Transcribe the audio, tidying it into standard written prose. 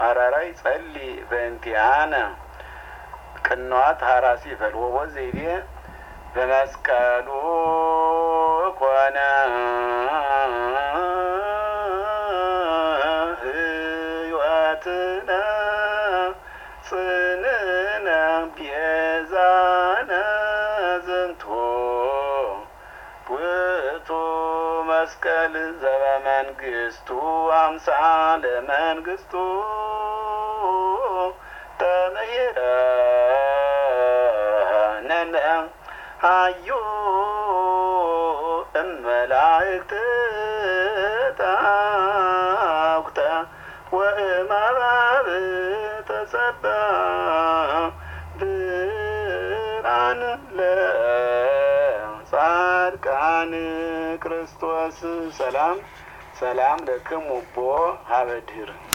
አራራይ ጸልይ በእንቲአነ ቅንዋት ሀራሲ ፈልወ ዘይቤ በመስቀሉ ኮነ ሕይወትነ ጽንዕነ ቤዛነ ዝንቱ ውእቱ መስቀል ዘበመንግስቱ አምሳለ መንግስቱ ተመሂረነ ሀዩ እመላእክት ታኩተ ወእመባብ ተሰብአ ብርሃን ለጻድቃን ክርስቶስ ሰላም ለክሙ ቦ ሀበ ድኅር